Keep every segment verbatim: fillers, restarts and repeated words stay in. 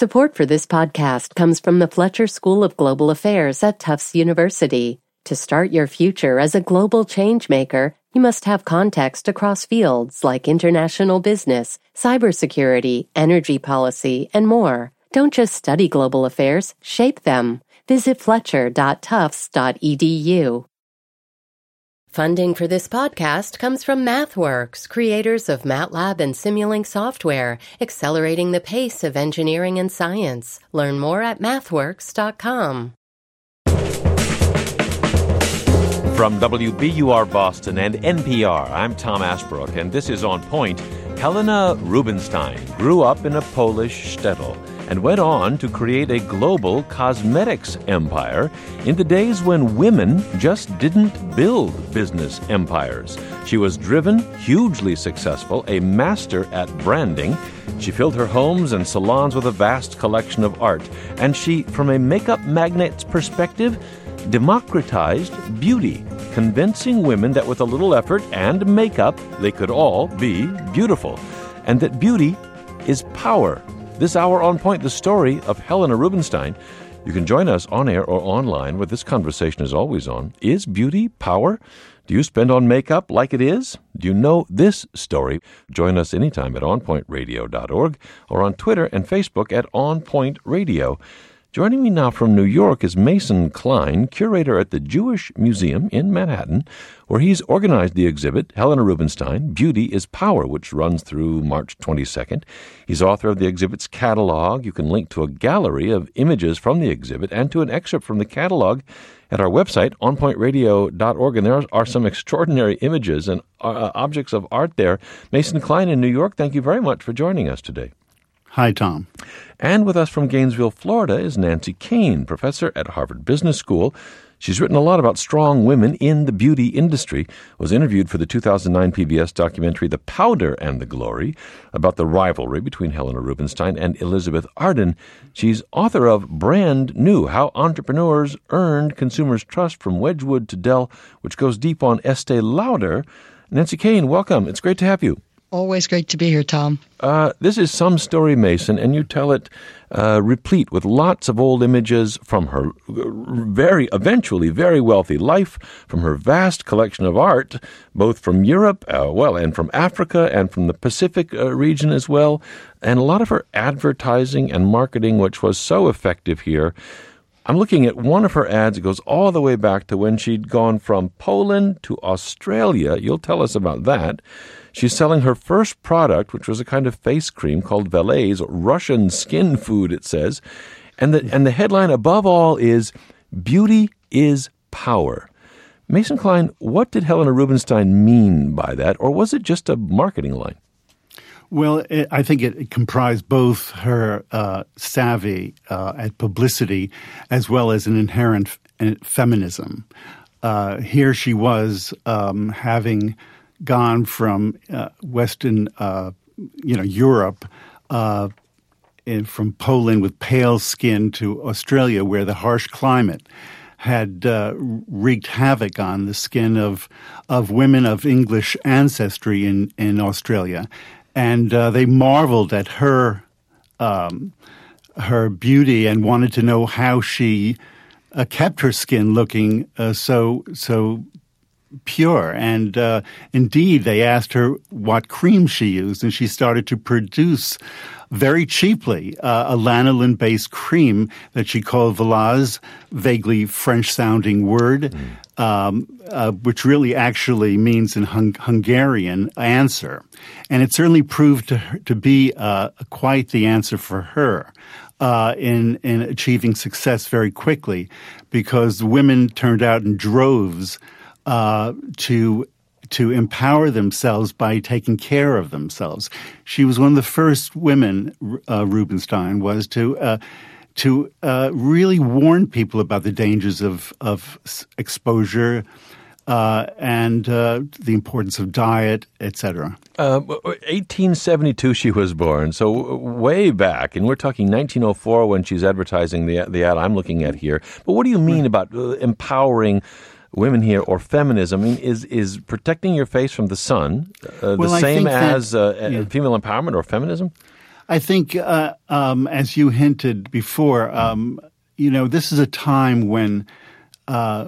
Support for this podcast comes from the Fletcher School of Global Affairs at Tufts University. To start your future as a global changemaker, you must have context across fields like international business, cybersecurity, energy policy, and more. Don't just study global affairs, shape them. Visit fletcher dot tufts dot e d u. Funding for this podcast comes from MathWorks, creators of MATLAB and Simulink software, accelerating the pace of engineering and science. Learn more at mathworks dot com. From W B U R Boston and N P R, I'm Tom Ashbrook, and this is On Point. Helena Rubinstein grew up in a Polish shtetl and went on to create a global cosmetics empire in the days when women just didn't build business empires. She was driven, hugely successful, a master at branding. She filled her homes and salons with a vast collection of art, and she, from a makeup magnate's perspective, democratized beauty, convincing women that with a little effort and makeup, they could all be beautiful, and that beauty is power. This hour on Point, the story of Helena Rubinstein. You can join us on air or online, where this conversation is always on. Is beauty power? Do you spend on makeup like it is? Do you know this story? Join us anytime at on point radio dot org or on Twitter and Facebook at On Point Radio. Joining me now from New York is Mason Klein, curator at the Jewish Museum in Manhattan, where he's organized the exhibit, Helena Rubinstein, Beauty is Power, which runs through March twenty-second. He's author of the exhibit's catalog. You can link to a gallery of images from the exhibit and to an excerpt from the catalog at our website, on point radio dot org, and there are some extraordinary images and uh, objects of art there. Mason Klein in New York, thank you very much for joining us today. Hi, Tom. And with us from Gainesville, Florida, is Nancy Kane, professor at Harvard Business School. She's written a lot about strong women in the beauty industry, was interviewed for the two thousand nine P B S documentary The Powder and the Glory about the rivalry between Helena Rubinstein and Elizabeth Arden. She's author of Brand New, How Entrepreneurs Earned Consumers' Trust from Wedgwood to Dell, which goes deep on Estee Lauder. Nancy Kane, welcome. It's great to have you. Always great to be here, Tom. Uh, this is some story, Mason, and you tell it uh, replete with lots of old images from her very, eventually very wealthy life, from her vast collection of art, both from Europe, uh, well, and from Africa, and from the Pacific uh, region as well, and a lot of her advertising and marketing, which was so effective here. I'm looking at one of her ads. It goes all the way back to when she'd gone from Poland to Australia. You'll tell us about that. She's selling her first product, which was a kind of face cream called Valais, Russian skin food, it says. And the, and the headline above all is, Beauty is Power. Mason Klein, what did Helena Rubinstein mean by that, or was it just a marketing line? Well, it, I think it, it comprised both her uh, savvy uh, at publicity as well as an inherent f- feminism. Uh, here she was um, having gone from uh, Western, uh, you know, Europe, uh, and from Poland with pale skin to Australia, where the harsh climate had uh, wreaked havoc on the skin of of women of English ancestry in, in Australia. And uh, they marveled at her um, her beauty and wanted to know how she uh, kept her skin looking uh, so so pure. And uh, indeed, they asked her what cream she used, and she started to produce very cheaply uh, a lanolin-based cream that she called Valais, vaguely French-sounding word, mm. um, uh, which really actually means in hung- Hungarian answer. And it certainly proved to her, to be uh, quite the answer for her uh, in in achieving success very quickly, because women turned out in droves uh, to to empower themselves by taking care of themselves. She was one of the first women, uh, Rubinstein was, to uh, to uh, really warn people about the dangers of, of exposure uh, and uh, the importance of diet, et cetera. Uh, eighteen seventy-two she was born, so way back, and we're talking nineteen oh four when she's advertising the, the ad I'm looking at here. But what do you mean about uh, empowering women here, or feminism? I mean, is is protecting your face from the sun uh, well, the same as that, uh, yeah. female empowerment or feminism? I think, uh, um, as you hinted before, um, you know, this is a time when uh,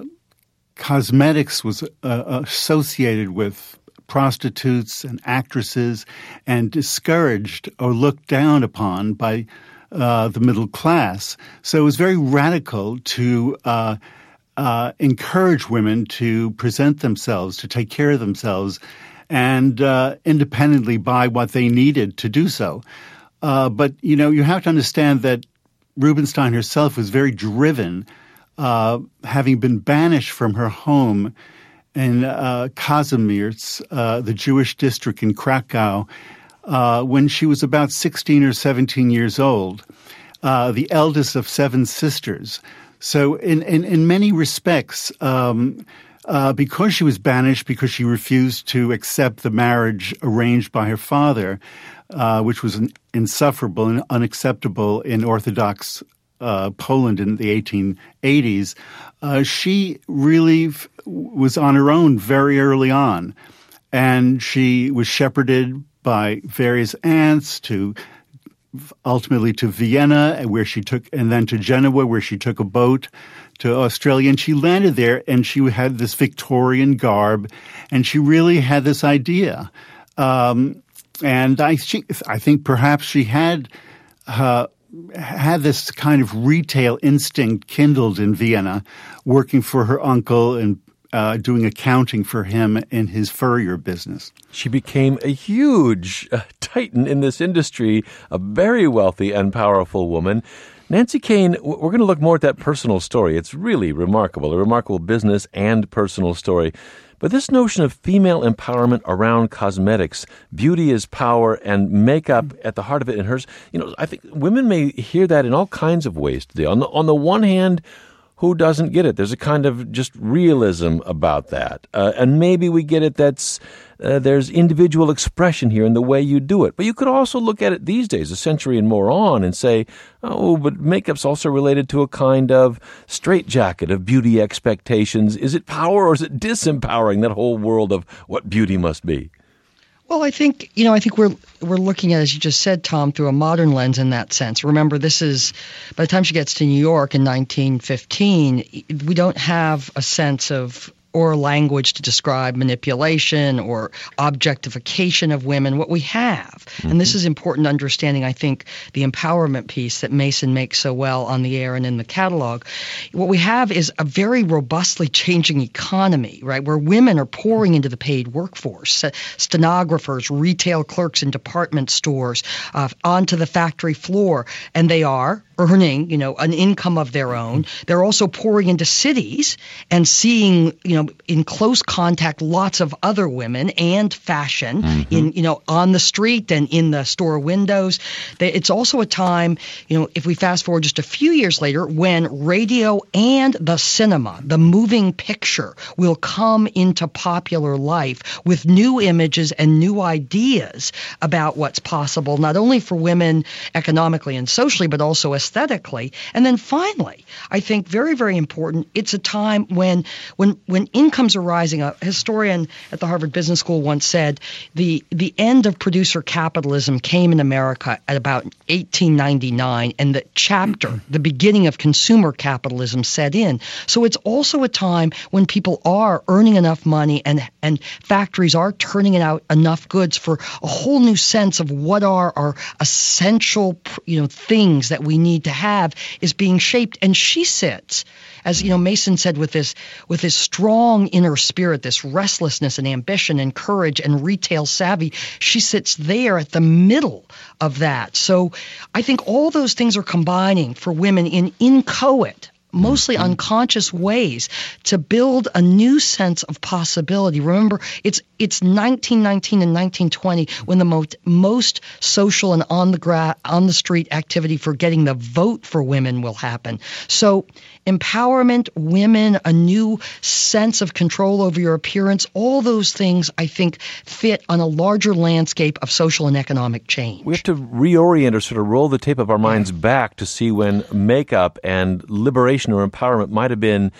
cosmetics was uh, associated with prostitutes and actresses and discouraged or looked down upon by uh, the middle class. So it was very radical to uh, uh, encourage women to present themselves, to take care of themselves, and uh, independently buy what they needed to do so. Uh, but, you know, you have to understand that Rubinstein herself was very driven, uh, having been banished from her home in uh, Kazimierz, uh, the Jewish district in Krakow, uh, when she was about sixteen or seventeen years old, uh, the eldest of seven sisters. So in, in, in many respects, um, uh, because she was banished, because she refused to accept the marriage arranged by her father, uh, which was insufferable and unacceptable in Orthodox uh, Poland in the eighteen eighties, uh, she really f- was on her own very early on. And she was shepherded by various aunts to ultimately to Vienna, where she took, and then to Genoa, where she took a boat to Australia. And she landed there, and she had this Victorian garb, and she really had this idea. Um, and I, she, I think perhaps she had uh, had this kind of retail instinct kindled in Vienna, working for her uncle and Uh, doing accounting for him in his furrier business. She became a huge uh, titan in this industry, a very wealthy and powerful woman. Nancy Koehn, we're going to look more at that personal story. It's really remarkable, a remarkable business and personal story. But this notion of female empowerment around cosmetics, beauty is power, and makeup at the heart of it, and hers, you know, I think women may hear that in all kinds of ways today. On the, on the one hand, who doesn't get it? There's a kind of just realism about that. Uh, and maybe we get it that's uh, there's individual expression here in the way you do it. But you could also look at it these days, a century and more on, and say, oh, but makeup's also related to a kind of straitjacket of beauty expectations. Is it power or is it disempowering, that whole world of what beauty must be? Well, I think, you know, I think we're we're looking at, as you just said, Tom, through a modern lens in that sense. Remember, this is, by the time she gets to New York in nineteen fifteen, we don't have a sense of or language to describe manipulation or objectification of women. What we have, mm-hmm. and this is important understanding, I think, the empowerment piece that Mason makes so well on the air and in the catalog. What we have is a very robustly changing economy, right, where women are pouring into the paid workforce, stenographers, retail clerks in department stores, uh, onto the factory floor, and they are earning, you know, an income of their own. They're also pouring into cities and seeing, you know, in close contact lots of other women and fashion mm-hmm. in, you know, on the street and in the store windows. It's also a time, you know, if we fast forward just a few years later, when radio and the cinema, the moving picture, will come into popular life with new images and new ideas about what's possible, not only for women economically and socially, but also aesthetically. And then finally, I think very, very important, it's a time when when when incomes are rising. A historian at the Harvard Business School once said the the end of producer capitalism came in America at about eighteen ninety-nine, and the chapter, the beginning of consumer capitalism set in. So it's also a time when people are earning enough money and and factories are turning out enough goods for a whole new sense of what are our essential, you know, things that we need to have is being shaped. And she sits, as you know, Mason said, with this with this strong inner spirit, this restlessness and ambition and courage and retail savvy. She sits there at the middle of that. So I think all those things are combining for women in inchoate, mostly mm-hmm. unconscious ways to build a new sense of possibility. Remember, it's it's nineteen nineteen and nineteen twenty when the most most social and on the gra- on the street activity for getting the vote for women will happen. So empowerment, women, a new sense of control over your appearance, all those things, I think, fit on a larger landscape of social and economic change. We have to reorient or sort of roll the tape of our minds back to see when makeup and liberation or empowerment might have been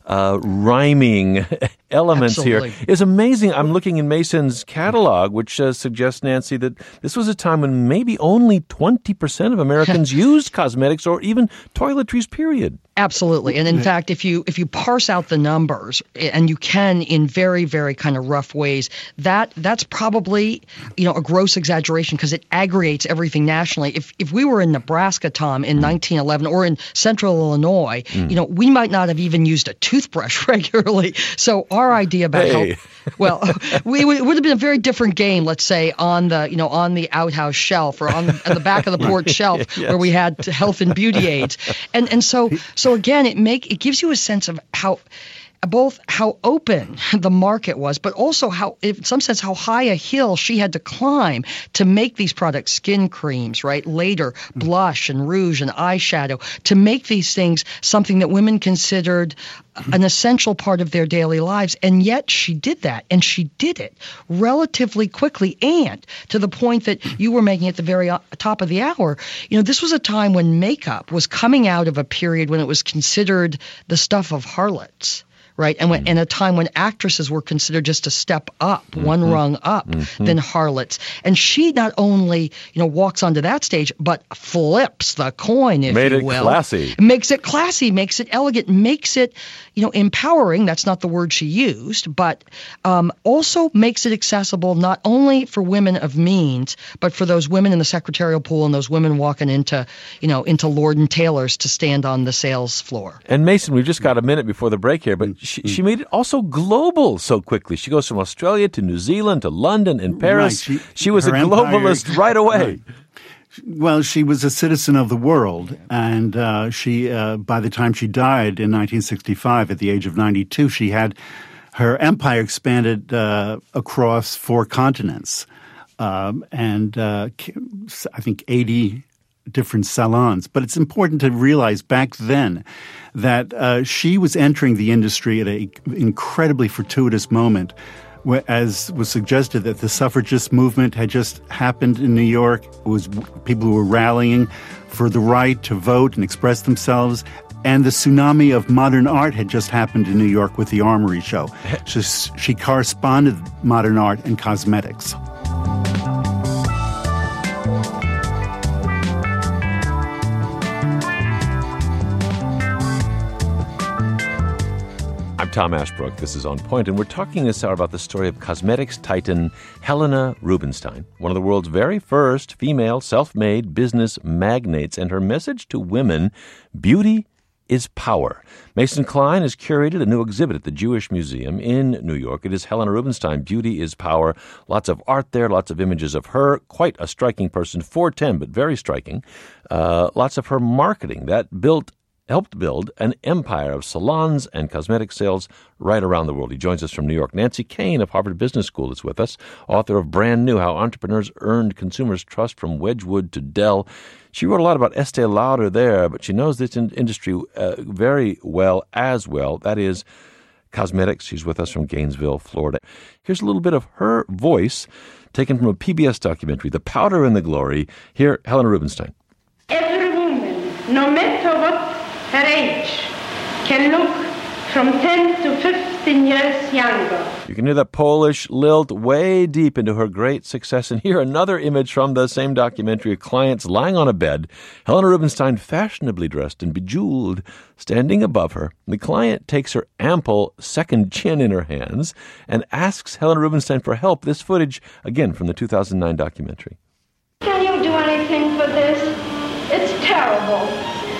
uh, rhyming elements Absolutely. here is amazing. I'm looking in Mason's catalog, which uh, suggests, Nancy, that this was a time when maybe only twenty percent of Americans used cosmetics or even toiletries, period. Absolutely. And in fact, if you if you parse out the numbers, and you can in very, very kind of rough ways, that that's probably, you know, a gross exaggeration because it aggregates everything nationally. If if we were in Nebraska, Tom, in mm. nineteen eleven or in central Illinois, mm. you know, we might not have even used a toothbrush regularly. So our idea about hey. how, well, we, it would have been a very different game, let's say, on the, you know, on the outhouse shelf or on the, on the back of the porch shelf yes. where we had health and beauty aids. And and so so again, it make it gives you a sense of how both how open the market was, but also how, in some sense, how high a hill she had to climb to make these products, skin creams, right? Later, blush and rouge and eyeshadow, to make these things something that women considered an essential part of their daily lives. And yet she did that, and she did it relatively quickly, and to the point that you were making at the very top of the hour. You know, this was a time when makeup was coming out of a period when it was considered the stuff of harlots. Right, and when, and a time when actresses were considered just a step up, mm-hmm. one rung up mm-hmm. than harlots. And she not only, you know, walks onto that stage, but flips the coin, if Made you it will. classy. Makes it classy, makes it elegant, makes it, you know, empowering. That's not the word she used, but um, also makes it accessible not only for women of means, but for those women in the secretarial pool and those women walking into, you know, into Lord and Taylor's to stand on the sales floor. And Mason, we've just got a minute before the break here, but She, she made it also global so quickly. She goes from Australia to New Zealand to London and Paris. Right. She, she was a empire, globalist right away. Right. Well, she was a citizen of the world, and uh, she, uh, by the time she died in nineteen sixty-five, at the age of ninety-two, she had her empire expanded uh, across four continents, um, and uh, I think eighty different salons. But it's important to realize back then that uh, she was entering the industry at an incredibly fortuitous moment, where, as was suggested, that the suffragist movement had just happened in New York. It was people who were rallying for the right to vote and express themselves. And the tsunami of modern art had just happened in New York with the Armory Show. She, she corresponded modern art and cosmetics. I'm Tom Ashbrook. This is On Point, and we're talking this hour about the story of cosmetics titan Helena Rubinstein, one of the world's very first female self-made business magnates, and her message to women: beauty is power. Mason Klein has curated a new exhibit at the Jewish Museum in New York. It is Helena Rubinstein, Beauty is Power. Lots of art there, lots of images of her. Quite a striking person, four ten, but very striking. Uh, lots of her marketing that built helped build an empire of salons and cosmetic sales right around the world. He joins us from New York. Nancy Kane of Harvard Business School is with us, author of Brand New, How Entrepreneurs Earned Consumers' Trust from Wedgwood to Dell. She wrote a lot about Estee Lauder there, but she knows this in- industry uh, very well as well. That is cosmetics. She's with us from Gainesville, Florida. Here's a little bit of her voice taken from a P B S documentary, The Powder and the Glory. Here, Helena Rubinstein. Every woman, no matter what her age, can look from ten to fifteen years younger. You can hear that Polish lilt way deep into her great success. And here another image from the same documentary of clients lying on a bed, Helena Rubinstein fashionably dressed and bejeweled, standing above her. The client takes her ample second chin in her hands and asks Helena Rubinstein for help. This footage, again, from the two thousand nine documentary. Can you do anything for this? It's terrible.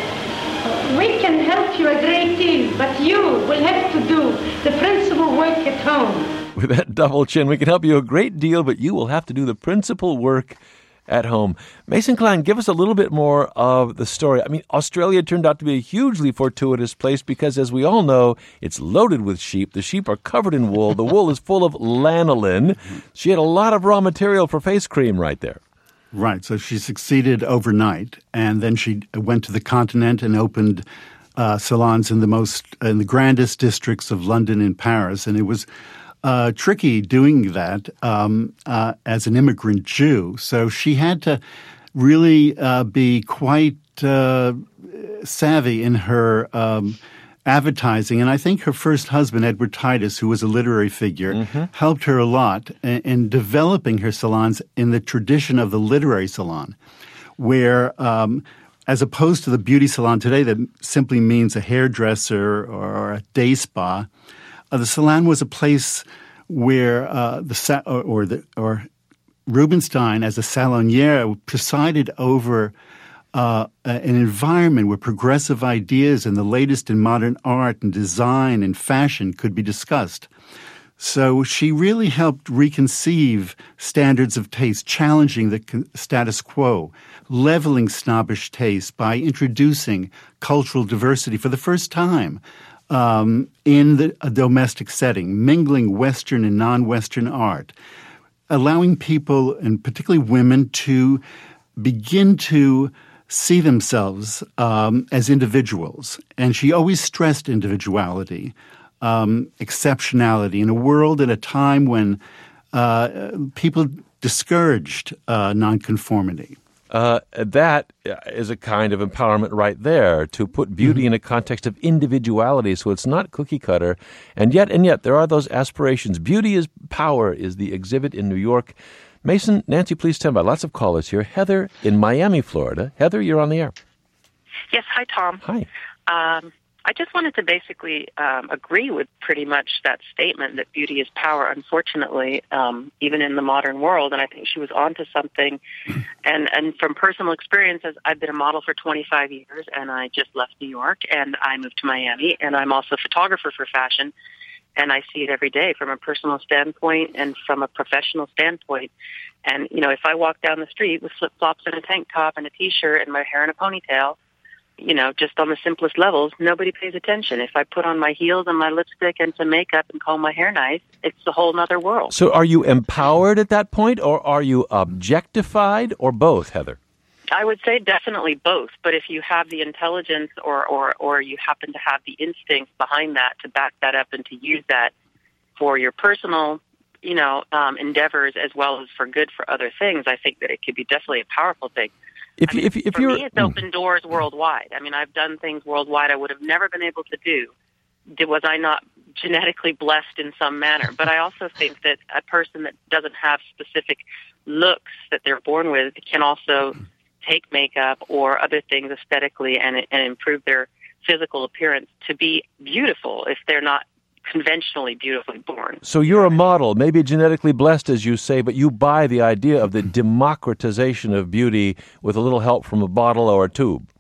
We can help you a great deal, but you will have to do the principal work at home. With that double chin, we can help you a great deal, but you will have to do the principal work at home. Mason Klein, give us a little bit more of the story. I mean, Australia turned out to be a hugely fortuitous place because, as we all know, it's loaded with sheep. The sheep are covered in wool. The wool is full of lanolin. She had a lot of raw material for face cream right there. Right. So she succeeded overnight, and then she went to the continent and opened uh, salons in the most in the grandest districts of London and Paris. And it was uh, tricky doing that um, uh, as an immigrant Jew. So she had to really uh, be quite uh, savvy in her um, advertising. And I think her first husband, Edward Titus, who was a literary figure, mm-hmm. helped her a lot in, in developing her salons in the tradition of the literary salon, where um, as opposed to the beauty salon today that simply means a hairdresser or a day spa, uh, the salon was a place where uh, the sa- or, or the or Rubenstein, as a salonière, presided over uh, an environment where progressive ideas and the latest in modern art and design and fashion could be discussed. So she really helped reconceive standards of taste, challenging the status quo, leveling snobbish taste by introducing cultural diversity for the first time um, in the, a domestic setting, mingling Western and non-Western art, allowing people, and particularly women, to begin to see themselves um, as individuals. And she always stressed individuality, um, exceptionality, in a world at a time when uh, people discouraged uh, nonconformity. Uh, that is a kind of empowerment right there, to put beauty mm-hmm. in a context of individuality, so it's not cookie cutter. And yet, and yet, there are those aspirations. Beauty is Power is the exhibit in New York. Mason, Nancy, please stand by. Lots of callers here. Heather in Miami, Florida. Heather, you're on the air. Yes, hi, Tom. Hi. Um, I just wanted to basically um, agree with pretty much that statement that beauty is power, unfortunately, um, even in the modern world. And I think she was onto something. And, and from personal experiences, I've been a model for twenty-five years, and I just left New York, and I moved to Miami, and I'm also a photographer for fashion. And I see it every day from a personal standpoint and from a professional standpoint. And, you know, if I walk down the street with flip-flops and a tank top and a T-shirt and my hair in a ponytail, you know, just on the simplest levels, nobody pays attention. If I put on my heels and my lipstick and some makeup and comb my hair nice, it's a whole nother world. So are you empowered at that point, or are you objectified, or both, Heather? I would say definitely both, but if you have the intelligence or, or, or you happen to have the instincts behind that to back that up and to use that for your personal, you know, um, endeavors as well as for good for other things, I think that it could be definitely a powerful thing. If, I mean, if, if for you're, me, it's opened doors worldwide. I mean, I've done things worldwide I would have never been able to do. Was I not genetically blessed in some manner? But I also think that a person that doesn't have specific looks that they're born with can also take makeup or other things aesthetically and, and improve their physical appearance to be beautiful if they're not conventionally beautifully born. So you're a model, maybe genetically blessed, as you say, but you buy the idea of the democratization of beauty with a little help from a bottle or a tube.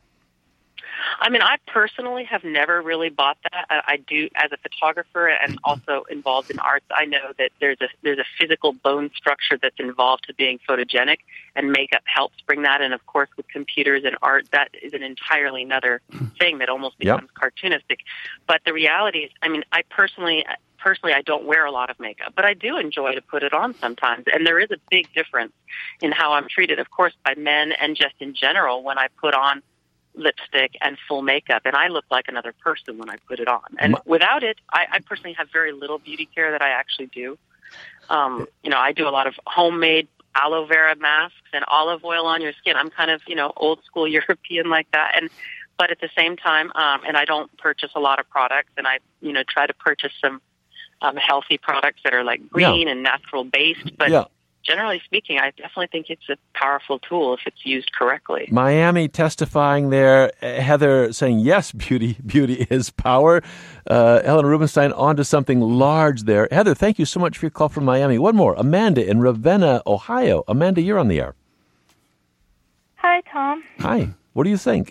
I mean, I personally have never really bought that. I, I do, as a photographer and also involved in arts, I know that there's a there's a physical bone structure that's involved to being photogenic, and makeup helps bring that. And of course, with computers and art, that is an entirely another thing that almost becomes yep. cartoonistic. But the reality is, I mean, I personally, personally, I don't wear a lot of makeup, but I do enjoy to put it on sometimes. And there is a big difference in how I'm treated, of course, by men and just in general when I put on lipstick and full makeup, and I look like another person when I put it on. And without it, I, I personally have very little beauty care that I actually do. Um, you know, I do a lot of homemade aloe vera masks and olive oil on your skin. I'm kind of, you know, old school European like that. And but at the same time, um, and I don't purchase a lot of products, and I, you know, try to purchase some um, healthy products that are like green yeah. and natural based. But yeah. generally speaking, I definitely think it's a powerful tool if it's used correctly. Miami testifying there, Heather saying, yes, beauty beauty is power. Uh, Helen Rubenstein onto something large there. Heather, thank you so much for your call from Miami. One more, Amanda in Ravenna, Ohio. Amanda, you're on the air. Hi, Tom. Hi. What do you think?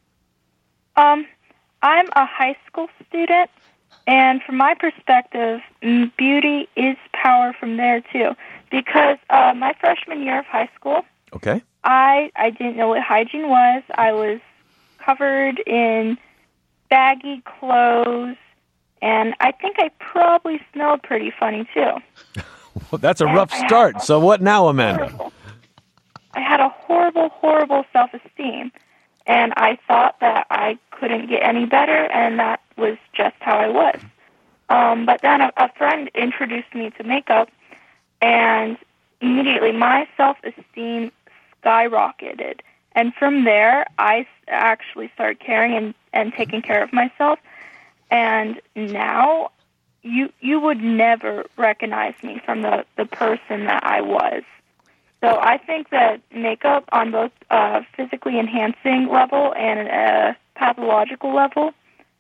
Um, I'm a high school student, and from my perspective, beauty is power from there, too. Because uh, my freshman year of high school, okay, I I didn't know what hygiene was. I was covered in baggy clothes, and I think I probably smelled pretty funny, too. Well, that's a and rough I start. So what now, Amanda? Horrible, I had a horrible, horrible self-esteem, and I thought that I couldn't get any better, and that was just how I was. Um, but then a, a friend introduced me to makeup, and immediately my self-esteem skyrocketed. And from there, I actually started caring and, and taking care of myself. And now you you would never recognize me from the, the person that I was. So I think that makeup on both uh, physically enhancing level and a pathological level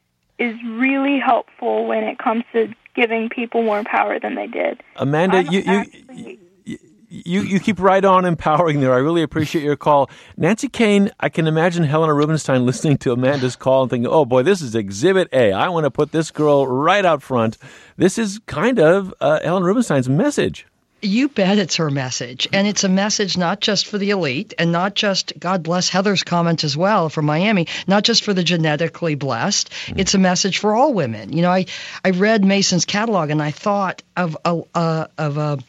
is really helpful when it comes to giving people more power than they did. Amanda, you, you, actually, you you you keep right on empowering there. I really appreciate your call. Nancy Kane, I can imagine Helena Rubinstein listening to Amanda's call and thinking, oh boy, this is Exhibit A. I want to put this girl right out front. This is kind of uh, Helena Rubinstein's message. You bet it's her message. And it's a message not just for the elite and not just, God bless Heather's comment as well from Miami, not just for the genetically blessed. Mm. It's a message for all women. You know, I, I read Mason's catalog and I thought of a, uh, of a,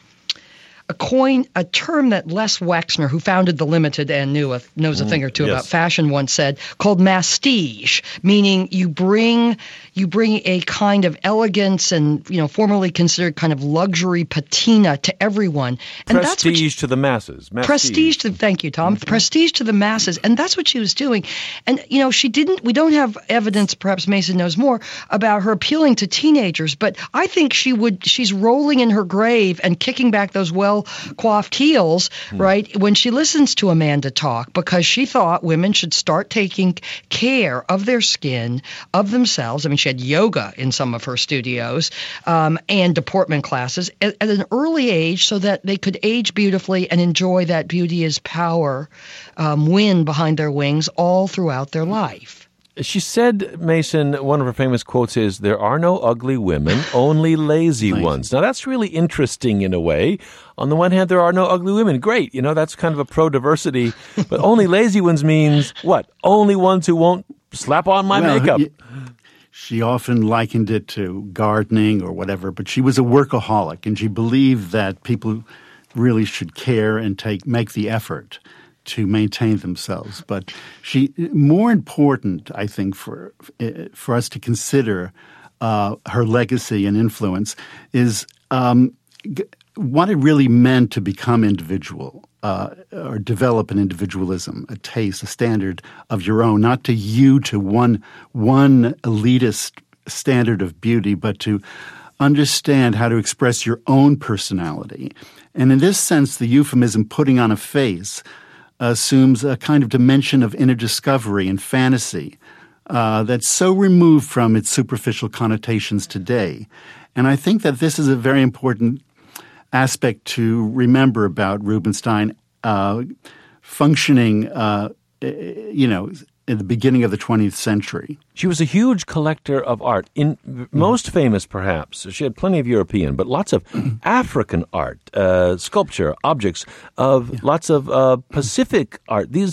a coin, a term that Les Wexner, who founded The Limited and knew a, knows a thing or two yes. about fashion, once said, called mastige, meaning you bring you bring a kind of elegance and, you know, formerly considered kind of luxury patina to everyone. And prestige that's what she, to the masses. Mastige. Prestige to, thank you, Tom. Mm-hmm. Prestige to the masses. And that's what she was doing. And, you know, she didn't, we don't have evidence, perhaps Mason knows more, about her appealing to teenagers, but I think she would, she's rolling in her grave and kicking back those well-coiffed heels, mm. right, when she listens to Amanda talk, because she thought women should start taking care of their skin, of themselves. I mean, she had yoga in some of her studios um, and deportment classes at, at an early age so that they could age beautifully and enjoy that beauty as power, um, wind behind their wings all throughout their life. She said, Mason, one of her famous quotes is, there are no ugly women, only lazy nice. ones. Now, that's really interesting in a way. On the one hand, there are no ugly women. Great. You know, that's kind of a pro-diversity. But only lazy ones means what? Only ones who won't slap on my well, makeup. Y- She often likened it to gardening or whatever, but she was a workaholic, and she believed that people really should care and take make the effort to maintain themselves. But she, more important, I think, for for us to consider uh, her legacy and influence is um, what it really meant to become individual. Uh, or develop an individualism, a taste, a standard of your own, not to you to one one elitist standard of beauty, but to understand how to express your own personality. And in this sense, the euphemism putting on a face assumes a kind of dimension of inner discovery and fantasy uh, that's so removed from its superficial connotations today. And I think that this is a very important aspect to remember about Rubinstein uh, functioning, uh, you know, in the beginning of the twentieth century. She was a huge collector of art. In most mm-hmm. famous, perhaps, she had plenty of European, but lots of African art, uh, sculpture, objects, of yeah. lots of uh, Pacific art. These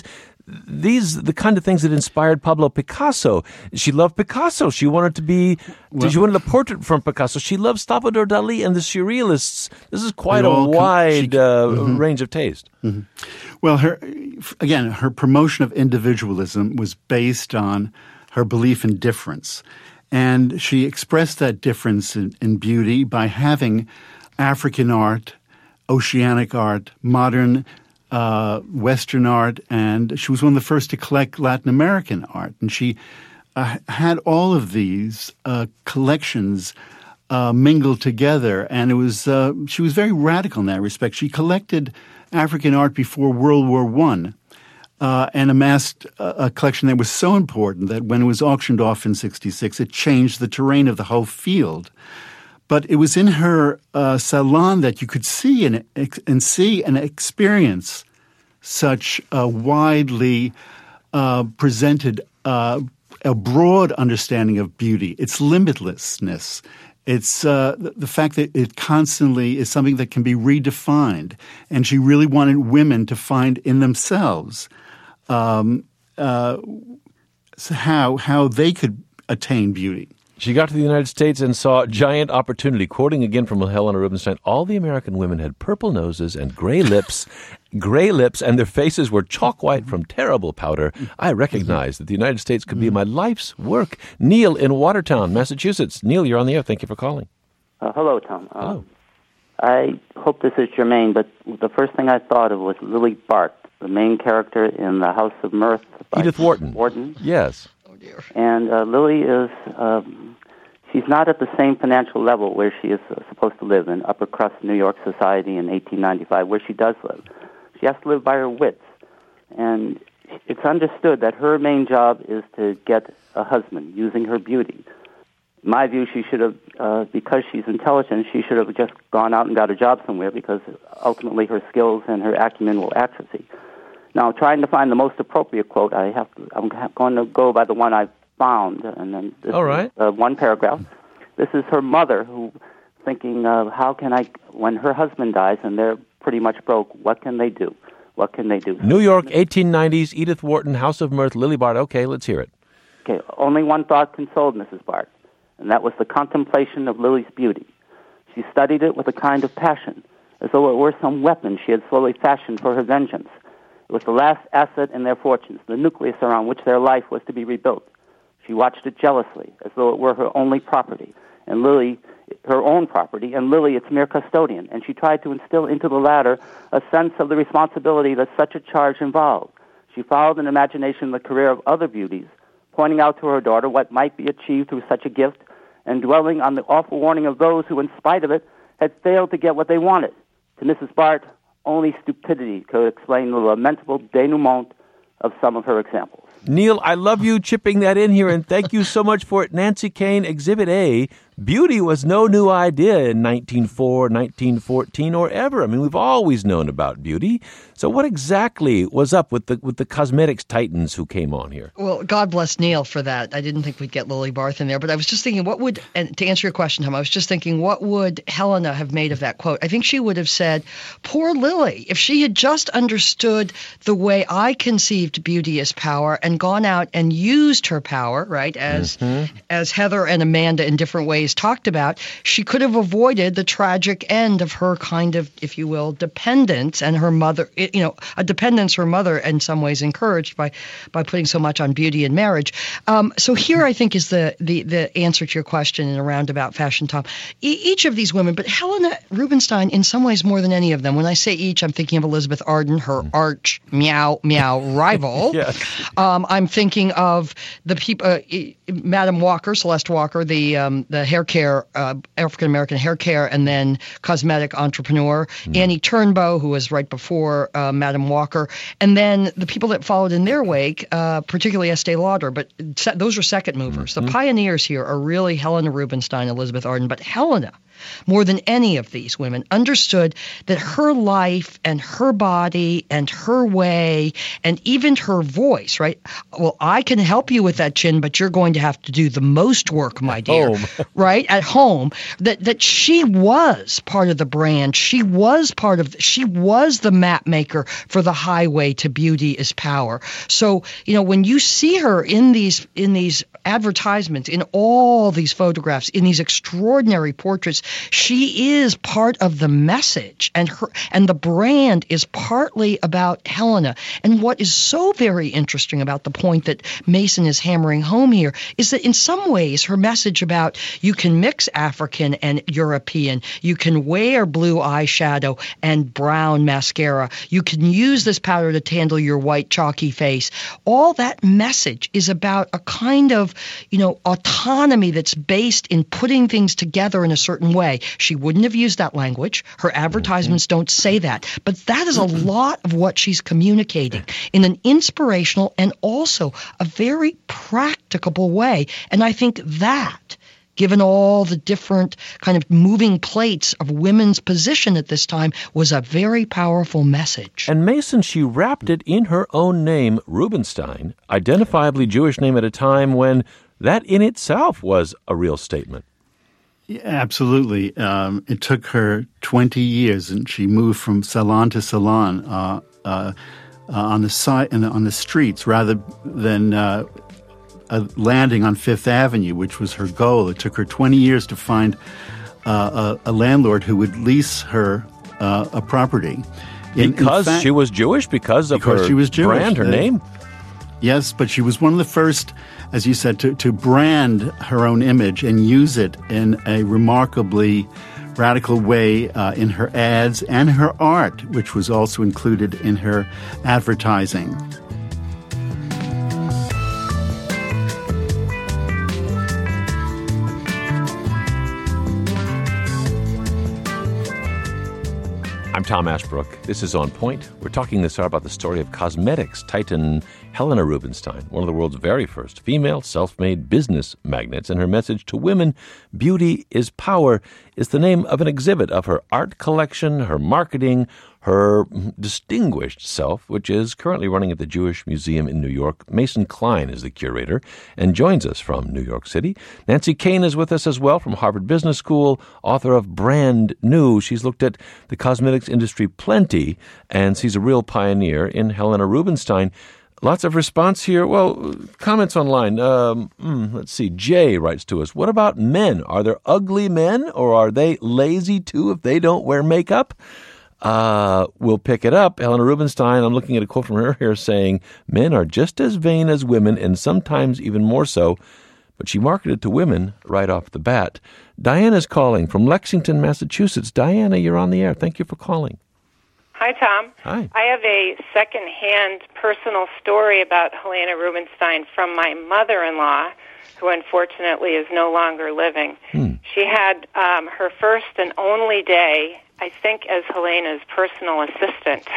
These the kind of things that inspired Pablo Picasso. She loved Picasso. She wanted to be. Well, she wanted a portrait from Picasso. She loved Salvador Dali and the Surrealists. This is quite a wide she, uh, mm-hmm. range of taste. Mm-hmm. Well, her again, her promotion of individualism was based on her belief in difference, and she expressed that difference in, in beauty by having African art, oceanic art, modern. Uh, Western art, and she was one of the first to collect Latin American art. And she uh, had all of these uh, collections uh, mingled together, and it was uh, she was very radical in that respect. She collected African art before World War One uh, and amassed a, a collection that was so important that when it was auctioned off in sixty-six, it changed the terrain of the whole field. But it was in her uh, salon that you could see and, and see and experience such a widely uh, presented, uh, a broad understanding of beauty, its limitlessness, it's uh, the fact that it constantly is something that can be redefined. And she really wanted women to find in themselves um, uh, how how they could attain beauty. She got to the United States and saw giant opportunity. Quoting again from Helena Rubinstein, all the American women had purple noses and gray lips, gray lips, and their faces were chalk white from terrible powder. I recognized that the United States could be my life's work. Neil in Watertown, Massachusetts. Neil, you're on the air. Thank you for calling. Uh, hello, Tom. Uh, hello. I hope this is germane, but the first thing I thought of was Lily Bart, the main character in The House of Mirth. By Edith Wharton. Wharton. Yes. Oh, dear. And uh, Lily is um, she's not at the same financial level where she is uh, supposed to live in upper crust New York society in eighteen ninety-five, where she does live. She has to live by her wits. And it's understood that her main job is to get a husband using her beauty. In my view, she should have, uh, because she's intelligent, she should have just gone out and got a job somewhere, because ultimately her skills and her acumen will atrophy. Now, trying to find the most appropriate quote, I have to, I'm going to go by the one I found, and then this All right. is, uh, one paragraph. This is her mother who, thinking, uh, how can I, when her husband dies and they're pretty much broke, what can they do? What can they do? New York, eighteen nineties, Edith Wharton, House of Mirth, Lily Bart. Okay, let's hear it. Okay, only one thought consoled Missus Bart, and that was the contemplation of Lily's beauty. She studied it with a kind of passion, as though it were some weapon she had slowly fashioned for her vengeance. It was the last asset in their fortunes, the nucleus around which their life was to be rebuilt. She watched it jealously, as though it were her only property, and Lily, her own property, and Lily its mere custodian, and she tried to instill into the latter a sense of the responsibility that such a charge involved. She followed in imagination the career of other beauties, pointing out to her daughter what might be achieved through such a gift, and dwelling on the awful warning of those who, in spite of it, had failed to get what they wanted. To Missus Bart, only stupidity could explain the lamentable denouement of some of her examples. Neil, I love you chipping that in here, and thank you so much for it. Nancy Kane, Exhibit A, beauty was no new idea in nineteen oh four, nineteen fourteen, or ever. I mean, we've always known about beauty. So what exactly was up with the with the cosmetics titans who came on here? Well, God bless Neil for that. I didn't think we'd get Lily Barth in there, but I was just thinking, what would, and to answer your question, Tom, I was just thinking, what would Helena have made of that quote? I think she would have said, poor Lily, if she had just understood the way I conceived beauty as power and gone out and used her power, right, as mm-hmm. as Heather and Amanda in different ways talked about, she could have avoided the tragic end of her kind of, if you will, dependence and her mother, you know, a dependence her mother in some ways encouraged by by putting so much on beauty and marriage. Um, so here I think is the, the, the answer to your question in a roundabout fashion, Tom. E- each of these women, but Helena Rubinstein in some ways more than any of them. When I say each, I'm thinking of Elizabeth Arden, her arch meow meow rival. Yes. Um, I'm thinking of the people, uh, Madam Walker, Celeste Walker, the um, the hair care, uh, African American hair care, and then cosmetic entrepreneur. Mm. Annie Turnbow, who was right before uh, Madam Walker, and then the people that followed in their wake, uh, particularly Estee Lauder. But se- those are second movers. Mm-hmm. The pioneers here are really Helena Rubinstein, Elizabeth Arden, but Helena, more than any of these women, understood that her life and her body and her way and even her voice, right? Well, I can help you with that chin, but you're going to have to do the most work, my dear, right? At home, that that she was part of the brand. She was part of, she was the map maker for the highway to beauty is power. So, you know, when you see her in these, in these advertisements, in all these photographs, in these extraordinary portraits, she is part of the message, and her and the brand is partly about Helena. And what is so very interesting about the point that Mason is hammering home here is that in some ways her message about you can mix African and European, you can wear blue eyeshadow and brown mascara, you can use this powder to handle your white chalky face, all that message is about a kind of, you know, autonomy that's based in putting things together in a certain way. She wouldn't have used that language. Her advertisements mm-hmm. don't say that. But that is a lot of what she's communicating in an inspirational and also a very practicable way. And I think that, given all the different kind of moving plates of women's position at this time, was a very powerful message. And Mason, she wrapped it in her own name, Rubinstein, identifiably Jewish name at a time when that in itself was a real statement. Yeah, absolutely. Um, it took her twenty years, and she moved from salon to salon uh, uh, uh, on the side and on the streets rather than uh, uh, landing on Fifth Avenue, which was her goal. It took her twenty years to find uh, a, a landlord who would lease her uh, a property. In, because in fact, she was Jewish, because of because her she was Jewish. brand, her uh, name? Yes, but she was one of the first, as you said, to, to brand her own image and use it in a remarkably radical way uh, in her ads and her art, which was also included in her advertising. I'm Tom Ashbrook. This is On Point. We're talking this hour about the story of cosmetics titan Helena Rubinstein, one of the world's very first female self-made business magnates. And her message to women, beauty is power, is the name of an exhibit of her art collection, her marketing, her distinguished self, which is currently running at the Jewish Museum in New York. Mason Klein is the curator and joins us from New York City. Nancy Kane is with us as well from Harvard Business School, author of Brand New. She's looked at the cosmetics industry plenty, and she's a real pioneer in Helena Rubinstein. Lots of response here. Well, comments online. Um, mm, let's see. Jay writes to us, what about men? Are there ugly men, or are they lazy too if they don't wear makeup? Uh, we'll pick it up. Helena Rubinstein, I'm looking at a quote from her here saying, men are just as vain as women and sometimes even more so, but she marketed to women right off the bat. Diana's calling from Lexington, Massachusetts. Diana, you're on the air. Thank you for calling. Hi, Tom. Hi. I have a second-hand personal story about Helena Rubinstein from my mother-in-law, who unfortunately is no longer living. Hmm. She had um, her first and only day, I think, as Helena's personal assistant.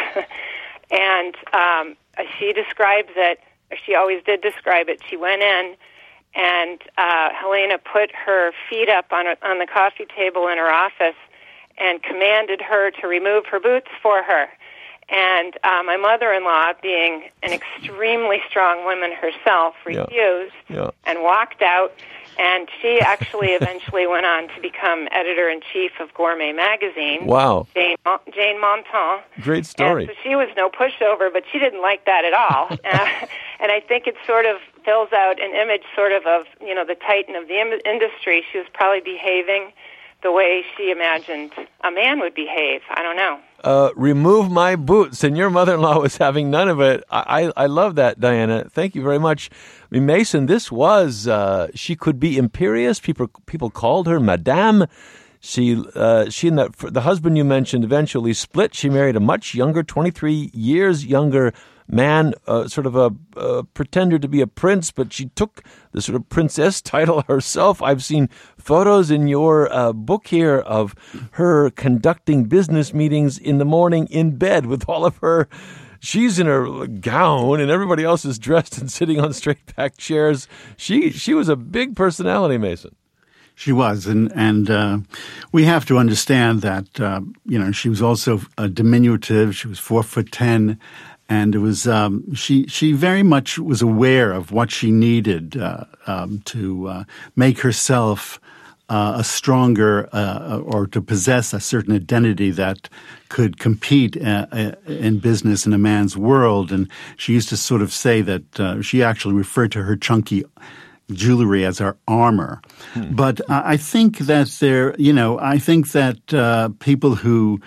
and um, she describes it, or she always did describe it. She went in, and uh, Helena put her feet up on, a, on the coffee table in her office and commanded her to remove her boots for her. And uh, my mother-in-law, being an extremely strong woman herself, refused yeah. Yeah. and walked out. And she actually eventually went on to become editor-in-chief of Gourmet Magazine. Wow. Jane, Jane Monton. Great story. And so she was no pushover, but she didn't like that at all. uh, and I think it sort of fills out an image sort of of, you know, the titan of the im- industry. She was probably behaving the way she imagined a man would behave. I don't know. Uh, remove my boots, and your mother-in-law was having none of it. I, I, I love that, Diana. Thank you very much. I mean, Mason, this was, uh, she could be imperious. People people called her Madame. She uh, she and the, the husband you mentioned eventually split. She married a much younger, twenty-three years younger man, uh, sort of a uh, pretender to be a prince, but she took the sort of princess title herself. I've seen photos in your uh, book here of her conducting business meetings in the morning in bed with all of her. She's in her gown and everybody else is dressed and sitting on straight back chairs. She she was a big personality, Mason. She was, and and uh, we have to understand that uh, you know she was also a diminutive. She was four foot ten. And it was um, she. She very much was aware of what she needed uh, um, to uh, make herself uh, a stronger, uh, or to possess a certain identity that could compete uh, in business in a man's world. And she used to sort of say that uh, she actually referred to her chunky jewelry as her armor. Hmm. But I think that there, you know, I think that uh, people who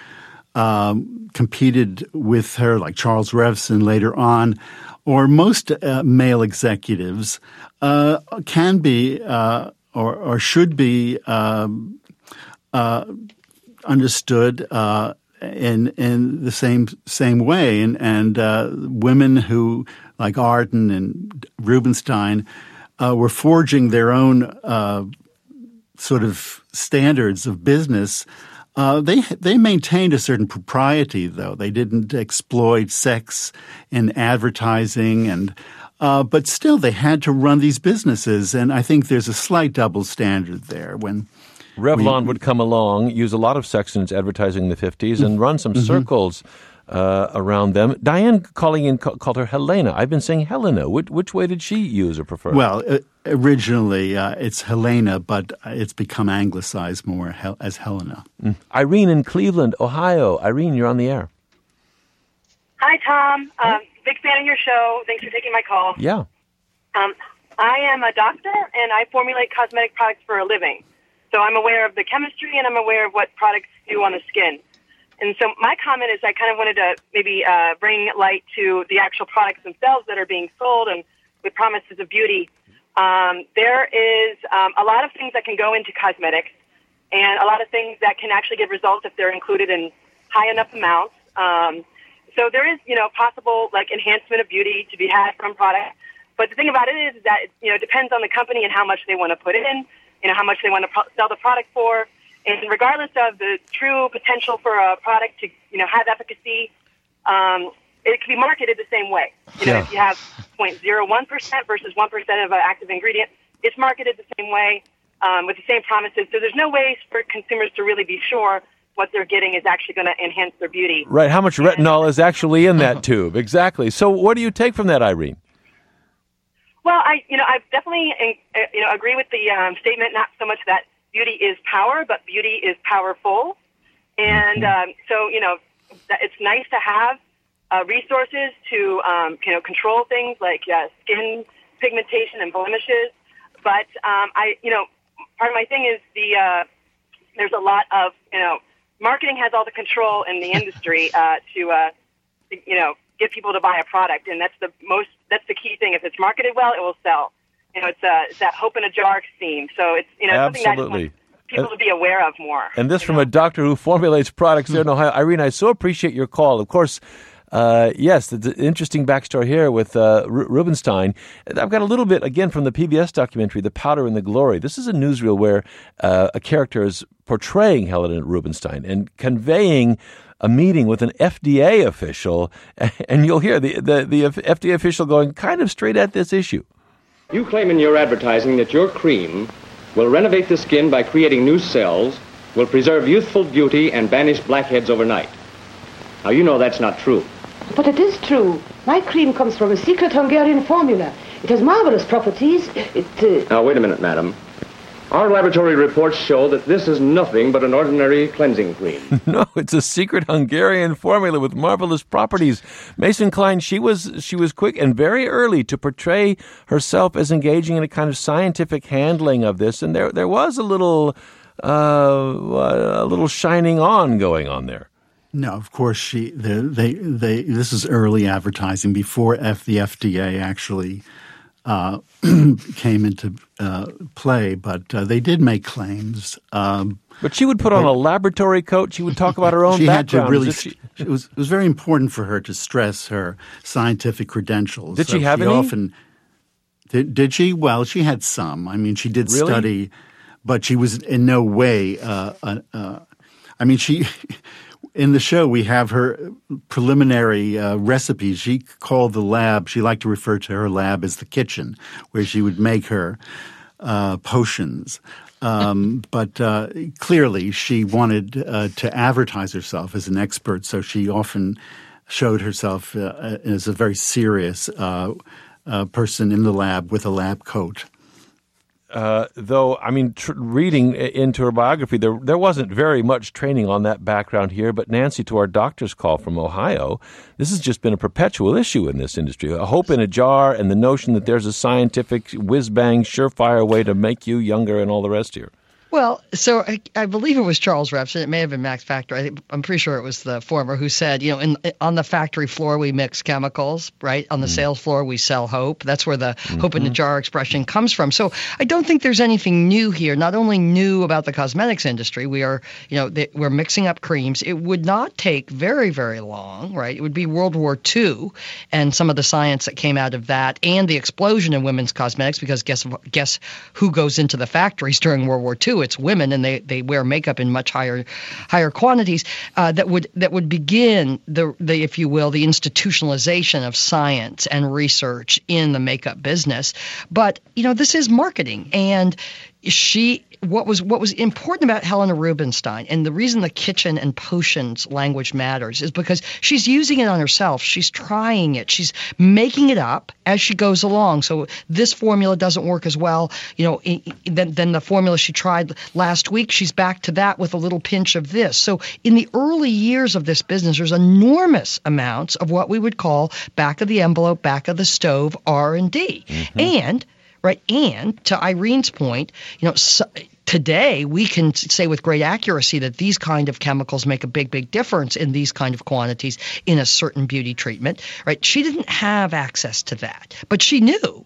Um, competed with her, like Charles Revson later on, or most uh, male executives, uh, can be uh, or, or should be um, uh, understood uh, in in the same same way. And, and uh, women who, like Arden and Rubinstein, uh, were forging their own uh, sort of standards of business. Uh, they they maintained a certain propriety, though. They didn't exploit sex in advertising, and uh, but still they had to run these businesses. And I think there's a slight double standard there. When Revlon we, would come along, use a lot of sex in its advertising in the fifties, and run some mm-hmm. circles uh, around them. Diane calling in ca- called her Helena. I've been saying Helena. Which, which way did she use or prefer? Well, uh, originally uh, it's Helena, but it's become anglicized more hel- as Helena. Mm. Irene in Cleveland, Ohio. Irene, you're on the air. Hi, Tom. Um, big fan of your show. Thanks for taking my call. Yeah. Um, I am a doctor, and I formulate cosmetic products for a living. So I'm aware of the chemistry, and I'm aware of what products do on the skin. And so my comment is I kind of wanted to maybe uh, bring light to the actual products themselves that are being sold and with promises of beauty. Um, there is um, a lot of things that can go into cosmetics and a lot of things that can actually give results if they're included in high enough amounts. Um, so there is, you know, possible, like, enhancement of beauty to be had from products. But the thing about it is that, it, you know, it depends on the company and how much they want to put in, you know, how much they want to pro- sell the product for. And regardless of the true potential for a product to, you know, have efficacy, um, it can be marketed the same way. You know, Yeah. if you have zero point zero one percent versus one percent of an active ingredient, it's marketed the same way um, with the same promises. So there's no ways for consumers to really be sure what they're getting is actually going to enhance their beauty. Right, how much retinol is actually in that tube? Exactly. So what do you take from that, Irene? Well, I, you know, I definitely, uh, you know, agree with the um, statement. Not so much that beauty is power, but beauty is powerful. And um, so, you know, that it's nice to have uh, resources to, um, you know, control things like uh, skin pigmentation and blemishes. But um, I, you know, part of my thing is the uh, there's a lot of, you know, marketing has all the control in the industry uh, to, uh, you know, get people to buy a product, and that's the most. That's the key thing. If it's marketed well, it will sell. You know, it's, uh, it's that hope in a jar theme. So it's, you know, Absolutely. something that I just want people to be aware of more. And this from know? a doctor who formulates products there in Ohio. Irene, I so appreciate your call. Of course, uh, yes, the, the interesting backstory here with uh, R- Rubenstein. I've got a little bit, again, from the P B S documentary, The Powder and the Glory. This is a newsreel where uh, a character is portraying Helena Rubinstein and conveying a meeting with an F D A official, and you'll hear the, the, the F D A official going kind of straight at this issue. You claim in your advertising that your cream will renovate the skin by creating new cells, will preserve youthful beauty, and banish blackheads overnight. Now, you know that's not true. But it is true. My cream comes from a secret Hungarian formula. It has marvelous properties. It. Uh... Now, wait a minute, madam. Our laboratory reports show that this is nothing but an ordinary cleansing cream. No, it's a secret Hungarian formula with marvelous properties. Mason Klein, she was she was quick and very early to portray herself as engaging in a kind of scientific handling of this, and there there was a little uh, a little shining on going on there. No, of course she they they, they this is early advertising before F, the F D A actually Uh, came into uh, play, but uh, they did make claims. Um, but she would put on a laboratory coat. She would talk about her own she background. Had to really, she... it, was, it was very important for her to stress her scientific credentials. Did so she have she any? Often, did, did she? Well, she had some. I mean, she did really? study, but she was in no way uh, uh, uh, I mean, she – in the show, we have her preliminary uh, recipes. She called the lab – she liked to refer to her lab as the kitchen, where she would make her uh, potions. Um, but uh, clearly, she wanted uh, to advertise herself as an expert, so she often showed herself uh, as a very serious uh, uh, person in the lab with a lab coat. Uh, though, I mean, tr- reading into her biography, there there wasn't very much training on that background here. But Nancy, to our doctor's call from Ohio, this has just been a perpetual issue in this industry. A hope in a jar and the notion that there's a scientific whiz-bang, surefire way to make you younger and all the rest here. Well, so I, I believe it was Charles Revson. It may have been Max Factor. I think, I'm pretty sure it was the former who said, you know, in, on the factory floor we mix chemicals, right? On the mm. sales floor we sell hope. That's where the mm-hmm. hope in the jar expression comes from. So I don't think there's anything new here. Not only new about the cosmetics industry, we are, you know, they, we're mixing up creams. It would not take very, very long, right? It would be World War Two and some of the science that came out of that and the explosion in women's cosmetics, because guess guess who goes into the factories during World War Two? It's women, and they, they wear makeup in much higher higher quantities. Uh, that would that would begin the the if you will the institutionalization of science and research in the makeup business. But you know, this is marketing, and she. What was what was important about Helena Rubinstein, and the reason the kitchen and potions language matters, is because she's using it on herself. She's trying it. She's making it up as she goes along. So this formula doesn't work as well, you know, than, than the formula she tried last week. She's back to that with a little pinch of this. So in the early years of this business, there's enormous amounts of what we would call back of the envelope, back of the stove R and D. Mm-hmm. And right, and to Irene's point, you know. So, today, we can say with great accuracy that these kind of chemicals make a big, big difference in these kind of quantities in a certain beauty treatment, right? She didn't have access to that, but she knew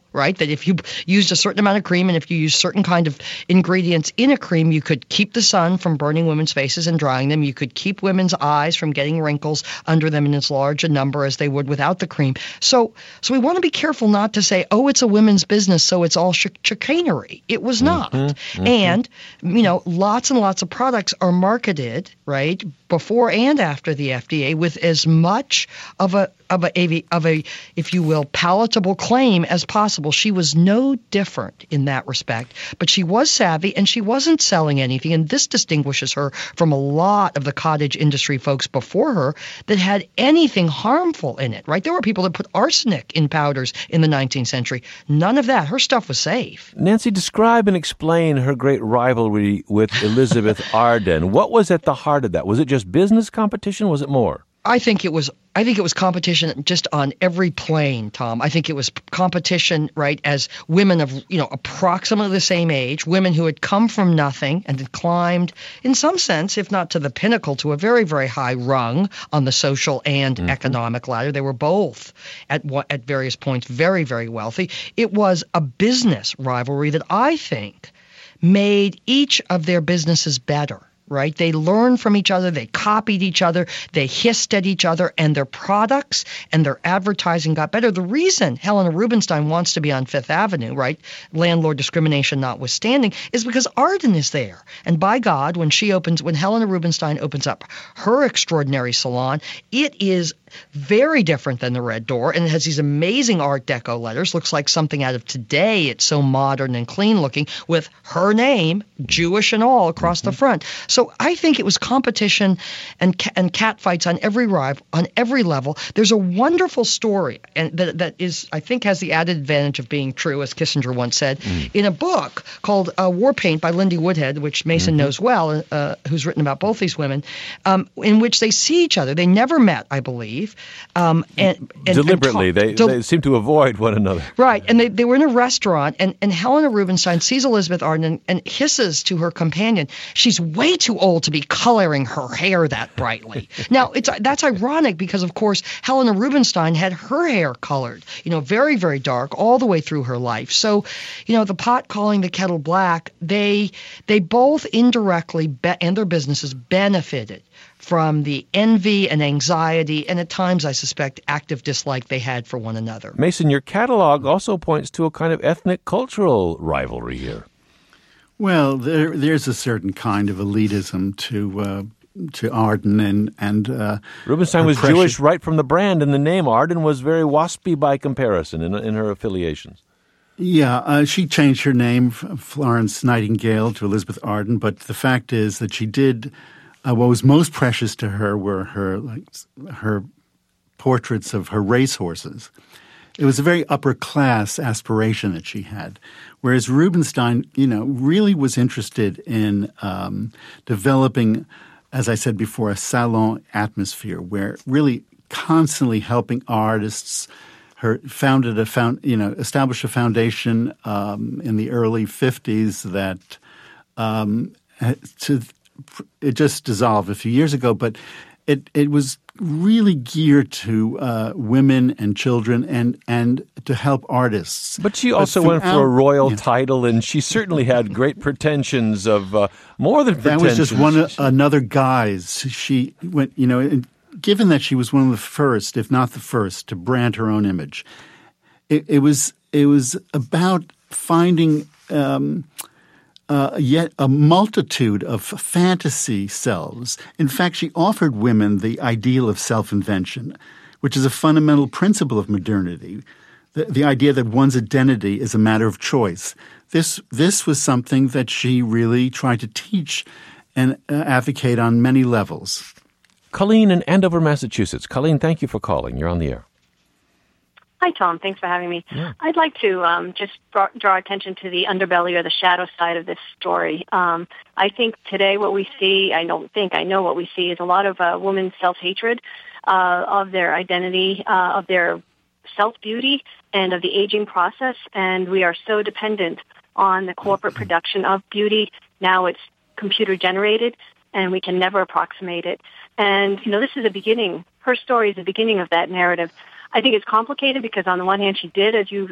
right? That if you used a certain amount of cream and if you used certain kind of ingredients in a cream, you could keep the sun from burning women's faces and drying them. You could keep women's eyes from getting wrinkles under them in as large a number as they would without the cream. So so we want to be careful not to say, oh, it's a women's business, so it's all ch- chicanery. It was not. Mm-hmm, mm-hmm. And, you know, lots and lots of products are marketed, right, before and after the F D A with as much of a of a of a if you will palatable claim as possible. She was no different in that respect, but she was savvy and she wasn't selling anything, and this distinguishes her from a lot of the cottage industry folks before her that had anything harmful in it, right? There were people that put arsenic in powders in the nineteenth century. None of that. Her stuff was safe. Nancy, describe and explain her great rivalry with Elizabeth Arden. What was at the heart of that? Was it just business competition? Was it more? I think it was I think it was competition just on every plane, Tom. I think it was competition, right, as women of, you know, approximately the same age, women who had come from nothing and had climbed, in some sense, if not to the pinnacle, to a very, very high rung on the social and mm-hmm. economic ladder. They were both, at at various points, very, very wealthy. It was a business rivalry that I think made each of their businesses better. Right? They learned from each other. They copied each other. They hissed at each other, and their products and their advertising got better. The reason Helena Rubinstein wants to be on Fifth Avenue, right, landlord discrimination notwithstanding, is because Arden is there. And by God, when she opens, when Helena Rubinstein opens up her extraordinary salon, it is very different than the Red Door, and it has these amazing Art Deco letters. Looks like something out of today. It's so modern and clean looking, with her name, Jewish and all, across mm-hmm. the front. So I think it was competition and and catfights on every rival, on every level. There's a wonderful story, and that that is, I think, has the added advantage of being true, as Kissinger once said, mm. in a book called uh, War Paint by Lindy Woodhead, which Mason mm-hmm. knows well, uh, who's written about both these women, um, in which they see each other. They never met, I believe. Um, and, and Deliberately, and they, del- they seem to avoid one another. Right, and they, they were in a restaurant, and, and Helena Rubinstein sees Elizabeth Arden and, and hisses to her companion, she's way too old to be coloring her hair that brightly. Now, it's that's ironic because, of course, Helena Rubinstein had her hair colored, you know, very, very dark all the way through her life. So, you know, the pot calling the kettle black, they they both indirectly, be- and their businesses benefited from the envy and anxiety and, at times, I suspect, active dislike they had for one another. Mason, your catalog also points to a kind of ethnic cultural rivalry here. Well, there there's a certain kind of elitism to uh, to Arden and and uh, Rubinstein was precious- Jewish right from the brand and the name. Arden was very waspy by comparison in in her affiliations. Yeah, uh, she changed her name from Florence Nightingale to Elizabeth Arden, but the fact is that she did. Uh, what was most precious to her were her like, her portraits of her racehorses. It was a very upper class aspiration that she had, whereas Rubinstein, you know, really was interested in um, developing, as I said before, a salon atmosphere where really constantly helping artists. Her founded a found, you know, established a foundation um, in the early fifties that um, to. It just dissolved a few years ago, but it, it was really geared to uh, women and children and, and to help artists. But she also but went for a royal yeah. title, and she certainly had great pretensions of uh, more than pretensions. That was just one uh, another guise. She went, you know, and given that she was one of the first, if not the first, to brand her own image, it, it was it was about finding. Um, Uh, yet a multitude of fantasy selves. In fact, she offered women the ideal of self-invention, which is a fundamental principle of modernity, the, the idea that one's identity is a matter of choice. This this was something that she really tried to teach and uh, advocate on many levels. Colleen in Andover, Massachusetts. Colleen, thank you for calling. You're on the air. Hi, Tom. Thanks for having me. Yeah. I'd like to um, just draw, draw attention to the underbelly or the shadow side of this story. Um, I think today what we see, I don't think, I know what we see, is a lot of uh, women's self-hatred uh, of their identity, uh, of their self-beauty, and of the aging process. And we are so dependent on the corporate production of beauty. Now it's computer-generated, and we can never approximate it. And, you know, this is the beginning. Her story is the beginning of that narrative. I think it's complicated because on the one hand, she did, as you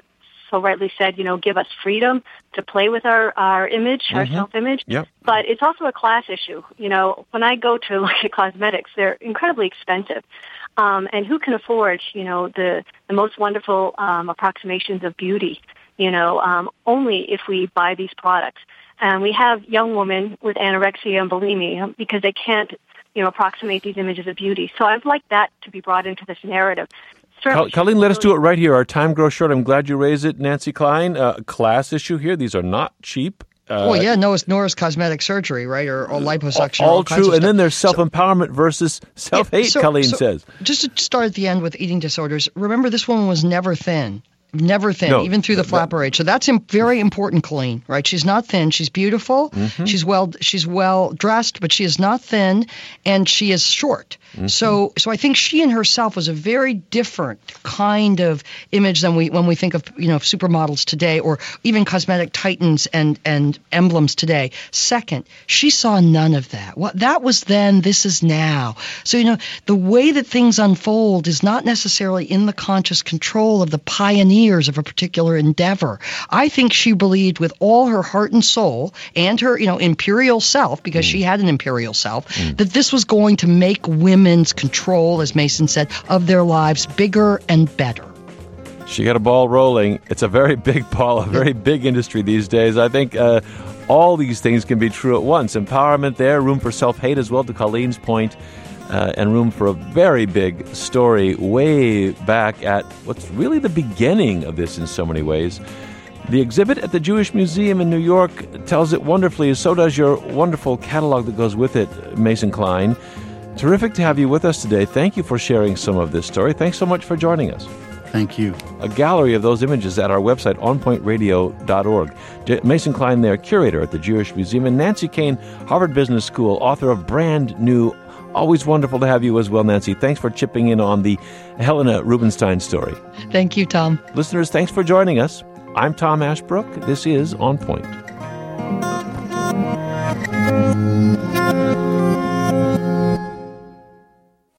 so rightly said, you know, give us freedom to play with our, our image, mm-hmm. our self-image. Yep. But it's also a class issue. You know, when I go to look at cosmetics, they're incredibly expensive. Um, and who can afford, you know, the, the most wonderful um, approximations of beauty, you know, um, only if we buy these products. And we have young women with anorexia and bulimia because they can't, you know, approximate these images of beauty. So I'd like that to be brought into this narrative. Col- Colleen, let us do it right here. Our time grows short. I'm glad you raised it, Nancy Kline. Uh, class issue here. These are not cheap. Uh, well, yeah, no, nor is cosmetic surgery, right, or, or liposuction. All, all all true, and then there's self-empowerment so, versus self-hate, yeah, so, Colleen so says. Just to start at the end with eating disorders, remember this woman was never thin. Never thin, no, even through the that, flapper age. So that's im- very important, Colleen, right? She's not thin. She's beautiful. Mm-hmm. She's well She's well dressed, but she is not thin, and she is short. Mm-hmm. So so I think she in herself was a very different kind of image than we when we think of, you know, supermodels today or even cosmetic titans and, and emblems today. Second, she saw none of that. What that was then, this is now. So, you know, the way that things unfold is not necessarily in the conscious control of the pioneer of a particular endeavor. I think she believed with all her heart and soul and her, you know, imperial self, because mm. she had an imperial self, mm. that this was going to make women's control, as Mason said, of their lives bigger and better. She got a ball rolling. It's a very big ball, a very big industry these days. I think uh, all these things can be true at once. Empowerment there, room for self-hate as well, to Colleen's point. Uh, and room for a very big story way back at what's really the beginning of this in so many ways. The exhibit at the Jewish Museum in New York tells it wonderfully, so does your wonderful catalog that goes with it, Mason Kline. Terrific to have you with us today. Thank you for sharing some of this story. Thanks so much for joining us. Thank you. A gallery of those images at our website, on point radio dot org. Mason Kline there, curator at the Jewish Museum, and Nancy Koehn, Harvard Business School, author of Brand New. Always wonderful to have you as well, Nancy. Thanks for chipping in on the Helena Rubinstein story. Thank you, Tom. Listeners, thanks for joining us. I'm Tom Ashbrook. This is On Point.